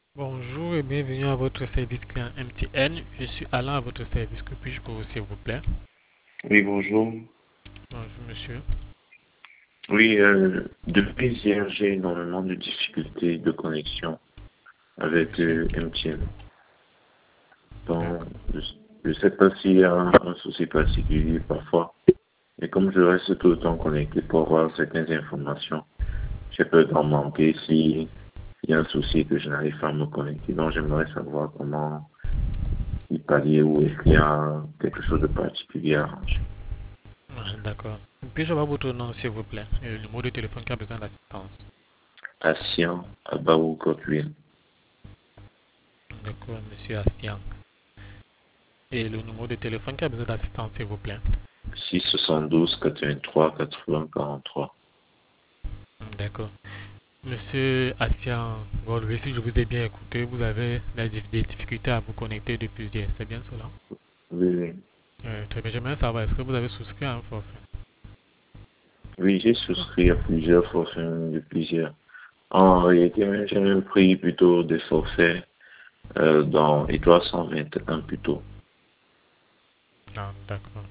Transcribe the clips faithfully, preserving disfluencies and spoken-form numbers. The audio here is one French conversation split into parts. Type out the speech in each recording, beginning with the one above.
Bonjour et bienvenue à votre service client M T N. Je suis Alain à votre service. Que puis-je pour vous, s'il vous plaît? Oui, bonjour. Bonjour, monsieur. Oui, euh, depuis hier, j'ai énormément de difficultés de connexion avec Monsieur. euh, M T N. Donc, D'accord. je ne sais pas s'il y a un, un souci particulier parfois, mais comme je reste tout le temps connecté pour avoir certaines informations, j'ai peur d'en manquer s'il y a un souci que je n'arrive pas à me connecter. Donc, j'aimerais savoir comment y pallier ou est-ce qu'il y a quelque chose de particulier à arranger. Ah, d'accord. Puis-je avoir votre nom, s'il vous plaît? Et le numéro de téléphone qui a besoin d'assistance. Patient à Baou Coqueville, D'accord, monsieur Astian. Et le numéro de téléphone qui a besoin d'assistance, s'il vous plaît. six soixante-douze quatre-vingt-trois quatre-vingts quarante-trois. D'accord. Monsieur Astian, bon, si je vous ai bien écouté, vous avez des difficultés à vous connecter depuis hier. C'est bien cela? Oui, oui. Euh, très bien. J'aimerais savoir, est-ce que vous avez souscrit à un forfait? Oui, j'ai souscrit à plusieurs forfaits de plusieurs. En réalité, même, j'ai même pris plutôt des forfaits euh, dans Étoile cent vingt et un plutôt. Ah, d'accord.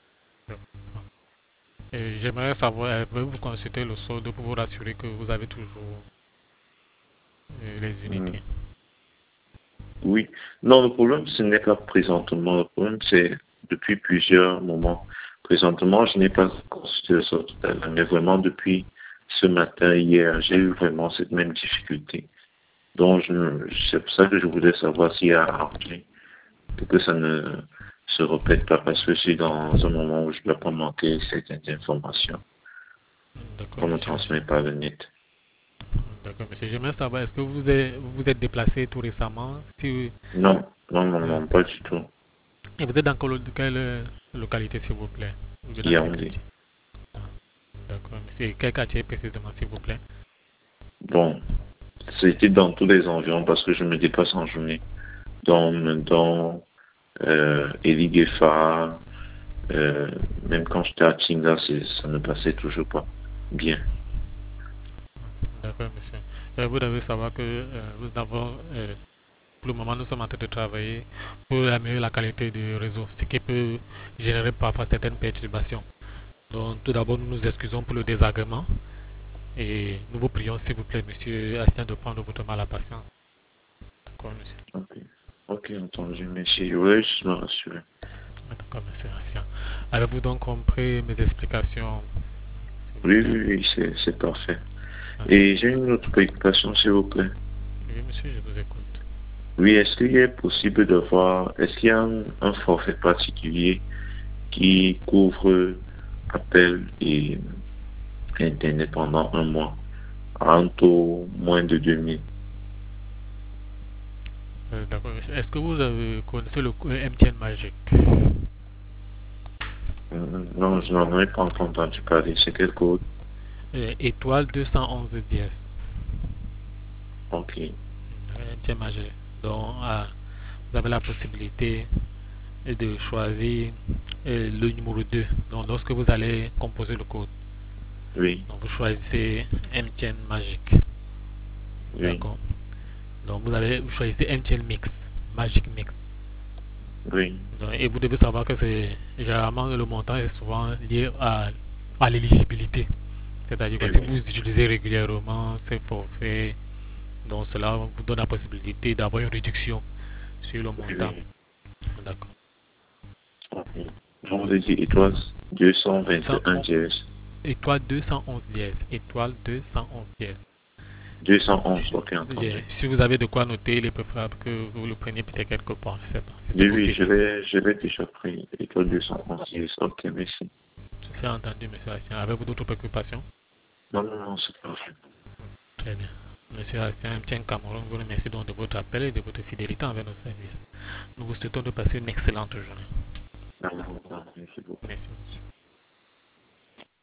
Et j'aimerais savoir, euh, pouvez-vous consulter le solde pour vous rassurer que vous avez toujours euh, les Hmm. unités? Oui. Non, le problème, ce n'est pas présentement. Le problème, c'est depuis plusieurs moments. Présentement, je n'ai pas consulté le solde total, mais vraiment depuis ce matin, hier, j'ai eu vraiment cette même difficulté. Donc, je- c'est pour ça que je voulais savoir s'il y a arrangé pour que ça ne se répète pas parce que je suis dans un moment où je ne dois pas manquer certaines informations D'accord, qu'on ne monsieur Ancien. transmet pas le net. D'accord, monsieur. J'aimerais savoir, est-ce que vous êtes, vous êtes déplacé tout récemment? Si, Non, non, non, euh, non, pas du tout. et vous êtes dans quelle, quelle, euh, localité, s'il vous plaît? Vous êtes dans quel Yaoundé. quartier? Ah, d'accord, monsieur. Et quel quartier précisément, s'il vous plaît? Bon, c'était dans tous les environs parce que je me déplace en journée. Dans, dans euh, Eliguefa, euh, même quand j'étais à Tinga, ça ne passait toujours pas bien. D'accord, monsieur. Euh, vous devez savoir que euh, nous avons, euh, pour le moment, nous sommes en train de travailler pour améliorer la qualité du réseau, ce qui peut générer parfois certaines perturbations. Donc, tout d'abord, nous nous excusons pour le désagrément et nous vous prions, s'il vous plaît, monsieur Astien, de prendre votre mal à patience. D'accord, monsieur. Ok, ok, entendu, merci. Oui, je me rassure. D'accord, monsieur Astien. Avez-vous donc compris mes explications, s'il vous Oui, plaît? oui, oui, c'est c'est parfait. Ah, très Et bien. j'ai une autre préoccupation, s'il vous plaît. Oui, monsieur, je vous écoute. Oui, est-ce qu'il est possible de voir, est-ce qu'il y a un, un forfait particulier qui couvre appel et Internet pendant un mois à un taux moins de deux mille? Euh, D'accord, monsieur. Est-ce que vous avez connaissez le co- M T N Magic? Euh, Non, je n'en ai pas encore entendu parler. C'est quel code? Euh, étoile deux cent onze dièse. Ok, Euh, M T N Magic. Donc, ah, vous avez la possibilité de choisir euh, le numéro deux. Donc, lorsque vous allez composer le code, oui, donc vous choisissez M T N Magic. oui, D'accord. Donc, vous allez vous choisissez M T N Mix, Magic Mix. oui, Donc, et vous devez savoir que c'est généralement le montant est souvent lié à, à l'éligibilité. C'est-à-dire que oui, si oui, vous utilisez régulièrement ces forfaits, donc cela vous donne la possibilité d'avoir une réduction sur le oui, montant. oui. D'accord. Ok. On vous a dit étoile deux cent vingt et un deux cent onze, dièse. étoile deux cent onze dièse. Étoile deux cent onze dièse. deux cent Donc, onze, ok, entendu. si vous avez de quoi noter, il est préférable que vous le preniez peut-être quelque part. Je sais pas. C'est Oui, oui, je possible. vais, je vais déjà pris étoile deux cent onze dièse. Ok, merci. C'est entendu, monsieur Hassien. Avez-vous d'autres préoccupations? Non, non, non, c'est parfait. Très bien. Monsieur Hassien, Tien Cameroun vous remercie donc de votre appel et de votre fidélité envers nos services. Nous vous souhaitons de passer une excellente journée. Non, non, non, merci beaucoup. Merci.